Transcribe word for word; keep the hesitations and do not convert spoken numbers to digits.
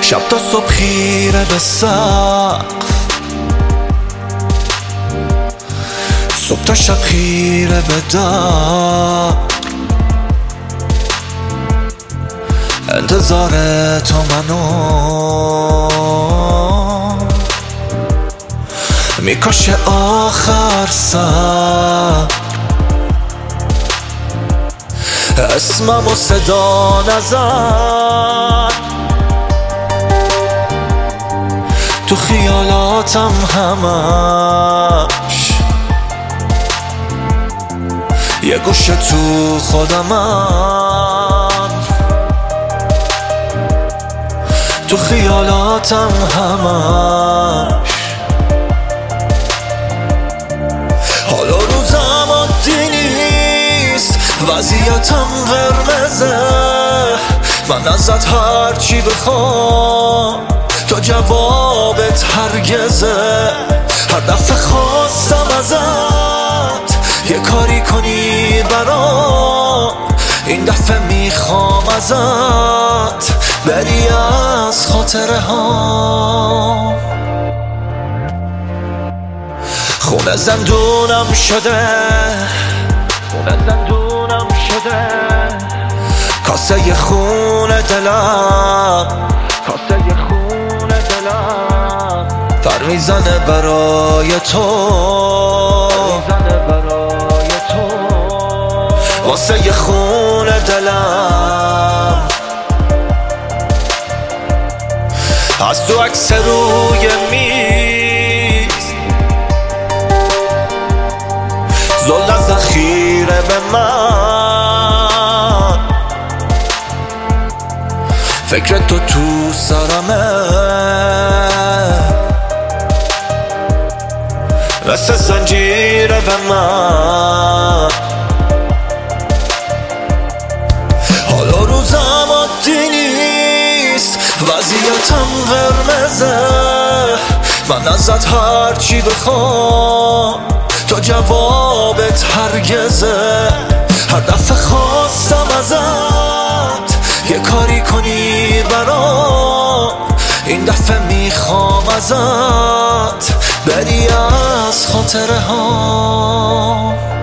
شب تا صبح خیره به سقف، صبح تا شب خیره به در، انتظار تو منو میکشه آخر سر، اسمم و صدا نزن، تو خیالاتم همش یه گوشه تو خودمم، تو خیالاتم همش. حالا روزم عادی نیست، وضعیتم قرمزه، من ازت هرچی بخوام تو جوابت هرگزه. هر دفعه خواستم ازت یه کاری کنی برام، این دفعه میخوام ازت بری از خاطره ها. خونه زندونم شده، خونه زندونم شده، کاسه خون دلم، کاسه خون دلم پر میزنه برای تو، میزنه برای تو، واسه خون دلم. از تو عکس روی میز، زل از ذخیره به من، فکر تو تو سرمه، مثل زنجیره به من. حالا روزم عادی نیست، وضعیتم قرمزه، من ازت هرچی بخوام تو جوابت هرگزه. هر دفعه خواستم ازت یه کاری کنی برام، این دفعه میخوام ازت بری از خاطره ها.